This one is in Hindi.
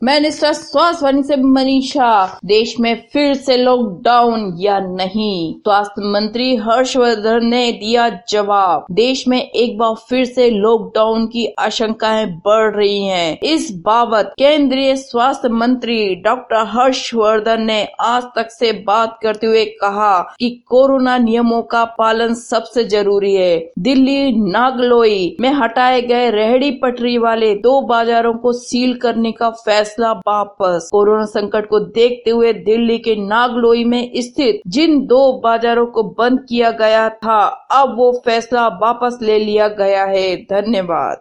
मिनिस्टर स्वास्थ्य वाणी से मनीषा। देश में फिर से लॉकडाउन या नहीं, स्वास्थ्य मंत्री हर्षवर्धन ने दिया जवाब। देश में एक बार फिर से लॉकडाउन की आशंकाएं बढ़ रही हैं। इस बाबत केंद्रीय स्वास्थ्य मंत्री डॉक्टर हर्षवर्धन ने आज तक से बात करते हुए कहा कि कोरोना नियमों का पालन सबसे जरूरी है। दिल्ली नागलोई में हटाए गए रेहड़ी पटरी वाले 2 बाजारों को सील करने का फैसला वापस। कोरोना संकट को देखते हुए दिल्ली के नागलोई में स्थित जिन 2 बाजारों को बंद किया गया था, अब वो फैसला वापस ले लिया गया है। धन्यवाद।